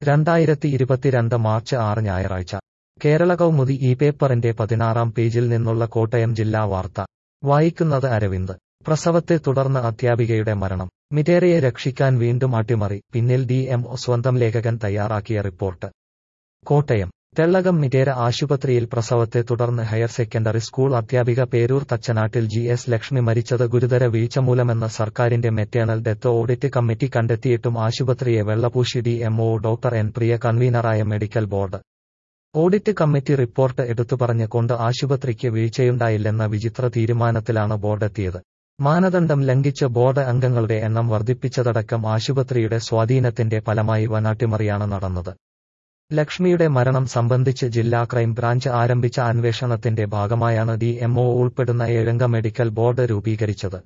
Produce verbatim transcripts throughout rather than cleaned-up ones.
രണ്ടായിരത്തി ഇരുപത്തിരണ്ട് മാർച്ച് ആറ് ഞായറാഴ്ച കേരള കൗമുദി ഈ പേപ്പറിന്റെ പതിനാറാം പേജിൽ നിന്നുള്ള കോട്ടയം ജില്ലാ വാർത്ത വായിക്കുന്നത് അരവിന്ദ്. പ്രസവത്തെ തുടർന്ന് അധ്യാപികയുടെ മരണം. മിറ്റേരയെ രക്ഷിക്കാൻ വീണ്ടും അട്ടിമറി, പിന്നിൽ ഡി എം ഒ. സ്വന്തം ലേഖകൻ തയ്യാറാക്കിയ റിപ്പോർട്ട്. കോട്ടയം തെള്ളകം മിറ്റേര ആശുപത്രിയിൽ പ്രസവത്തെ തുടർന്ന് ഹയർ സെക്കൻഡറി സ്കൂൾ അധ്യാപിക പേരൂർ തച്ചനാട്ടിൽ ജി എസ് ലക്ഷ്മി മരിച്ചത് ഗുരുതര വീഴ്ച മൂലമെന്ന് സർക്കാരിന്റെ മെറ്റേണൽ ഡെത്ത് ഓഡിറ്റ് കമ്മിറ്റി കണ്ടെത്തിയിട്ടും ആശുപത്രിയെ വെള്ളപൂശി D M O doctor N Priya കൺവീനറായ medical board. Audit committee report എടുത്തുപറഞ്ഞ് കൊണ്ട് ആശുപത്രിക്ക് വീഴ്ചയുണ്ടായില്ലെന്ന വിചിത്ര തീരുമാനത്തിലാണ് ബോർഡെത്തിയത്. മാനദണ്ഡം ലംഘിച്ച് ബോർഡ് അംഗങ്ങളുടെ എണ്ണം വർദ്ധിപ്പിച്ചതടക്കം ആശുപത്രിയുടെ സ്വാധീനത്തിന്റെ ഫലമായി വൻ അട്ടിമറിയാണ് നടന്നത്. ലക്ഷ്മിയുടെ മരണം സംബന്ധിച്ച് ജില്ലാ ക്രൈം ബ്രാഞ്ച് ആരംഭിച്ച അന്വേഷണത്തിന്റെ ഭാഗമായാണ് ഡി എം ഒ ഉൾപ്പെടുന്ന ഏഴംഗ മെഡിക്കൽ ബോർഡ് രൂപീകരിച്ചത്.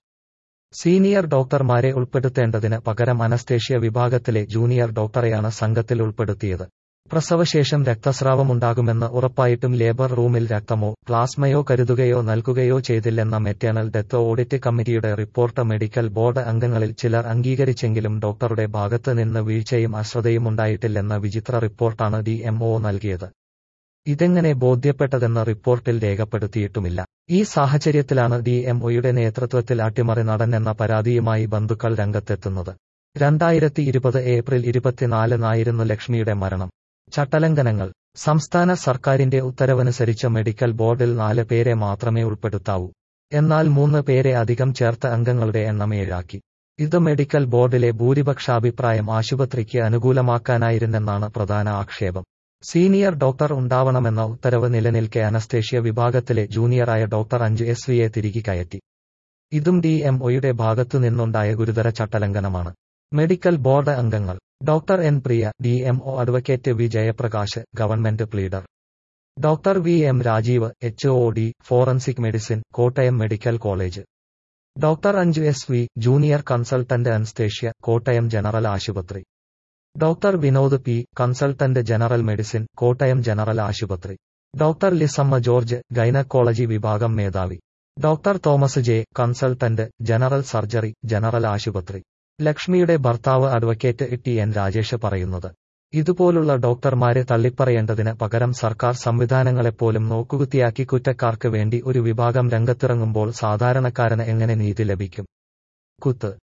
സീനിയർ ഡോക്ടർമാരെ ഉൾപ്പെടുത്തേണ്ടതിന് പകരം അനസ്തേഷ്യ വിഭാഗത്തിലെ ജൂനിയർ ഡോക്ടറെയാണ് സംഘത്തിൽ ഉൾപ്പെടുത്തിയത്. പ്രസവശേഷം രക്തസ്രാവമുണ്ടാകുമെന്ന് ഉറപ്പായിട്ടും ലേബർ റൂമിൽ രക്തമോ പ്ലാസ്മയോ കരുതുകയോ നൽകുകയോ ചെയ്തില്ലെന്ന മെറ്റേണൽ ഡെത്ത് ഓഡിറ്റ് കമ്മിറ്റിയുടെ റിപ്പോർട്ട് മെഡിക്കൽ ബോർഡ് അംഗങ്ങളിൽ ചിലർ അംഗീകരിച്ചെങ്കിലും ഡോക്ടറുടെ ഭാഗത്ത് നിന്ന് വീഴ്ചയും അശ്രദ്ധയും ഉണ്ടായിട്ടില്ലെന്ന വിചിത്ര റിപ്പോർട്ടാണ് ഡി എം ഒ നൽകിയത്. ഇതെങ്ങനെ ബോധ്യപ്പെട്ടതെന്ന് റിപ്പോർട്ടിൽ രേഖപ്പെടുത്തിയിട്ടുമില്ല. ഈ സാഹചര്യത്തിലാണ് ഡി എം ഒയുടെ നേതൃത്വത്തിൽ അട്ടിമറി നടന്നെന്ന പരാതിയുമായി ബന്ധുക്കൾ രംഗത്തെത്തുന്നത്. രണ്ടായിരത്തി ഇരുപത് ഏപ്രിൽ ഇരുപത്തിനാലിനായിരുന്നു ലക്ഷ്മിയുടെ മരണം. ചട്ടലംഘനങ്ങൾ. സംസ്ഥാന സർക്കാരിന്റെ ഉത്തരവനുസരിച്ച് മെഡിക്കൽ ബോർഡിൽ നാല് പേരെ മാത്രമേ ഉൾപ്പെടുത്താവൂ. എന്നാൽ മൂന്ന് പേരെ അധികം ചേർത്ത അംഗങ്ങളുടെ എണ്ണം ഏഴാക്കി. ഇത് മെഡിക്കൽ ബോർഡിലെ ഭൂരിപക്ഷാഭിപ്രായം ആശുപത്രിക്ക് അനുകൂലമാക്കാനായിരുന്നെന്നാണ് പ്രധാന ആക്ഷേപം. സീനിയർ ഡോക്ടർ ഉണ്ടാവണമെന്ന ഉത്തരവ് നിലനിൽക്കെ അനസ്തേഷ്യ വിഭാഗത്തിലെ ജൂനിയറായ ഡോക്ടർ അഞ്ജു എസ് വിയെ തിരികെ കയറ്റി. ഇതും ഡി എം ഒയുടെ ഭാഗത്തു നിന്നുണ്ടായ ഗുരുതര ചട്ടലംഘനമാണ്. മെഡിക്കൽ ബോർഡ് അംഗങ്ങൾ: doctor N Priya, D M O advocate V Jayaprakash, government pleader; doctor V M Rajeev, H O D, forensic medicine, Kottayam medical college; doctor Anju S V, junior consultant anaesthesia, Kottayam general ആശുപത്രി; doctor Vinod P, consultant general medicine, Kottayam general ആശുപത്രി; doctor Lissamma George, gynaecology വിഭാഗം മേധാവി; doctor Thomas J, consultant general surgery, general ആശുപത്രി. ലക്ഷ്മിയുടെ ഭർത്താവ് advocate T N Rajesh പറയുന്നത്, ഇതുപോലുള്ള ഡോക്ടർമാരെ തള്ളിപ്പറയേണ്ടതിന് പകരം സർക്കാർ സംവിധാനങ്ങളെപ്പോലും നോക്കുകുത്തിയാക്കി കുറ്റക്കാർക്ക് വേണ്ടി ഒരു വിഭാഗം രംഗത്തിറങ്ങുമ്പോൾ സാധാരണക്കാരന് എങ്ങനെ നീതി ലഭിക്കും? കുത്ത്